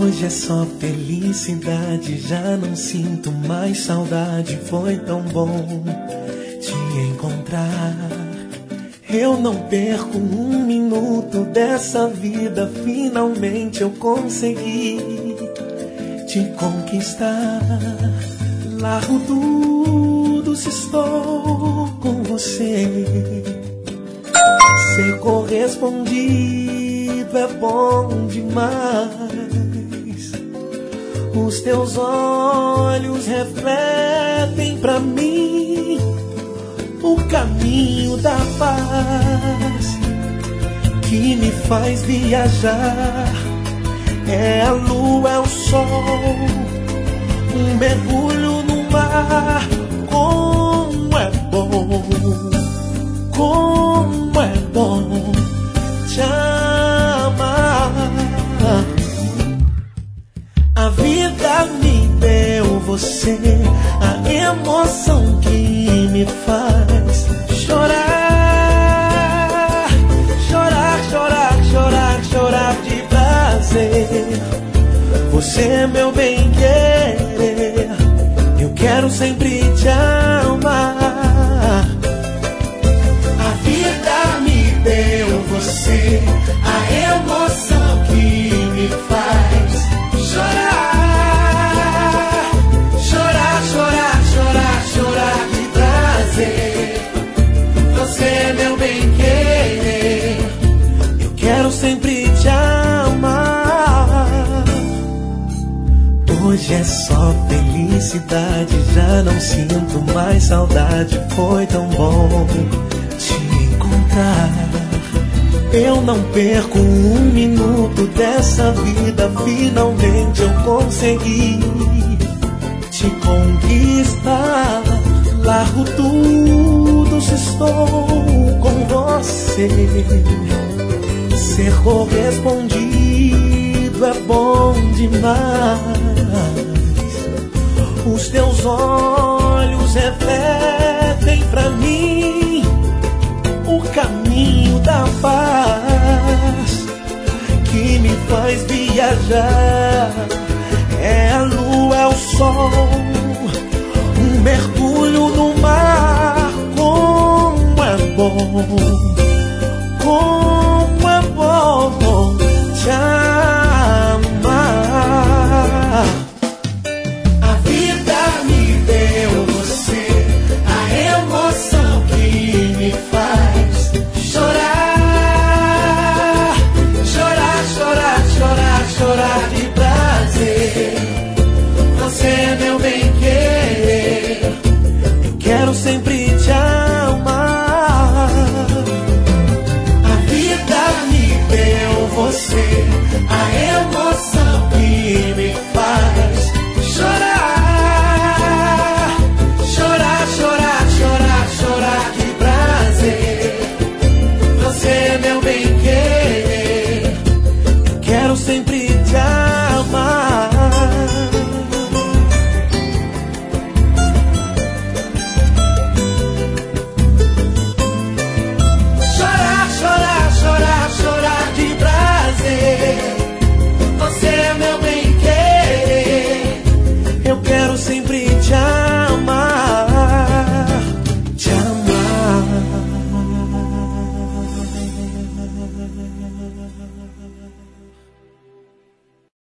Hoje é só felicidade, já não sinto mais saudade. Foi tão bom te encontrar. Eu não perco um minuto dessa vida. Finalmente eu consegui te conquistar. Largo tudo se estou com você. Ser correspondido é bom demais. Os teus olhos refletem pra mim o caminho da paz que me faz viajar. É a lua, é o sol, um mergulho no mar. Como é bom, como é bom te amar. A vida me deu você, a emoção que me faz chorar, chorar, chorar, chorar, chorar de prazer. Você é meu bem-querer, eu quero sempre te amar. A vida me deu você, a emoção que me faz chorar, chorar, chorar, chorar, chorar de prazer. Você é meu bem-querer, eu quero sempre te amar. Hoje é só felicidade, já não sinto mais saudade. Foi tão bom te encontrar. Eu não perco um minuto dessa vida. Finalmente eu consegui te conquistar. Largo tudo se estou com você. Ser correspondido é bom demais. Os teus olhos refletem pra mim o caminho da paz que me faz viajar. É a lua, é o sol, um mergulho no mar. Como é bom, como é bom te amar. A vida me deu você, a emoção que me faz chorar, chorar, chorar, chorar, chorar de prazer. Você é meu bem-querer, eu quero sempre te amar. A vida me deu você, a emoção que me faz chorar, chorar, chorar, chorar, chorar de prazer. Você é meu bem-querer, eu quero sempre te amar. Chorar, chorar, chorar, chorar de prazer. Você é meu bem-querer, eu quero sempre